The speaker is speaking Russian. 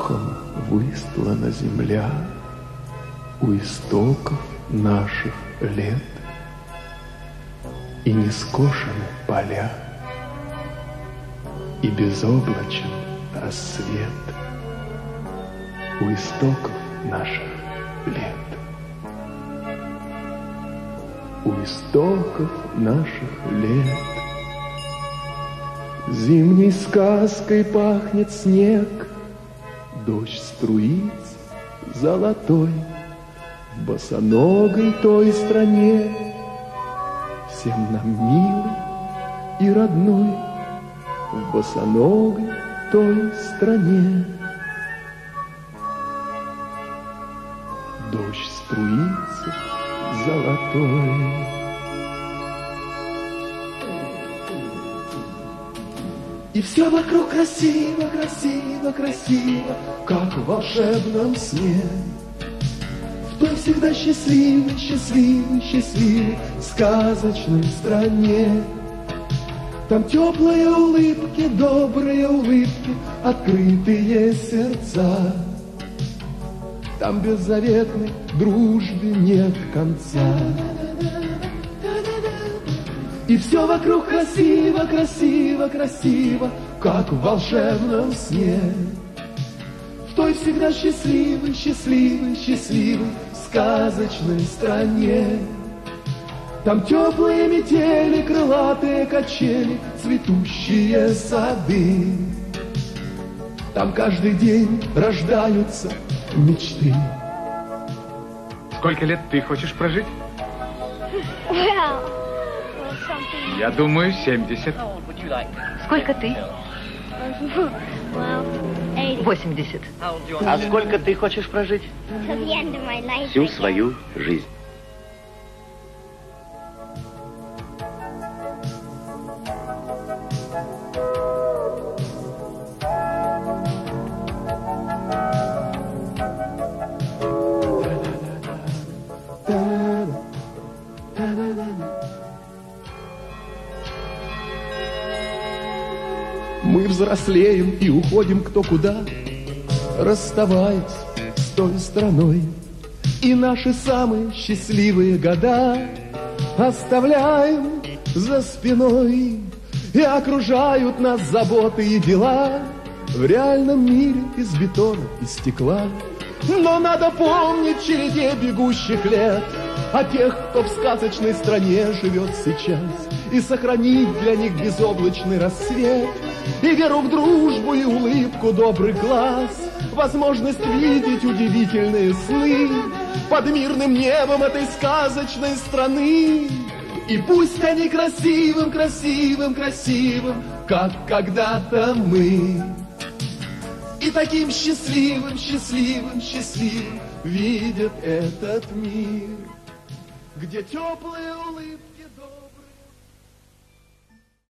мохом выстлана земля у истоков наших лет, и не скошены поля, и безоблачен рассвет у истоков наших лет, у истоков наших лет. Зимней сказкой пахнет снег, дождь струится золотой в босоногой той стране, всем нам милый и родной, в босоногой той стране. Дождь струится золотой. И все вокруг красиво, красиво, красиво, как в волшебном сне. В той всегда счастливой, счастливой, счастливой сказочной стране. Там теплые улыбки, добрые улыбки, открытые сердца. Там беззаветной дружбе нет конца. И все вокруг красиво, красиво, красиво, как в волшебном сне. В той всегда счастливой, счастливой, счастливой сказочной стране. Там теплые метели, крылатые качели, цветущие сады. Там каждый день рождаются мечты. Сколько лет ты хочешь прожить? Я думаю, 70. Сколько ты? 80. А сколько ты хочешь прожить? Всю свою жизнь. Мы взрослеем и уходим кто куда, расставаясь с той страной. И наши самые счастливые года оставляем за спиной. И окружают нас заботы и дела в реальном мире из бетона и стекла. Но надо помнить в череде бегущих лет о тех, кто в сказочной стране живет сейчас, и сохранить для них безоблачный рассвет, и веру в дружбу и улыбку добрых глаз, возможность видеть удивительные сны под мирным небом этой сказочной страны. И пусть они красивым, красивым, красивым, как когда-то мы, и таким счастливым, счастливым, счастливым видят этот мир, где теплые улыбки.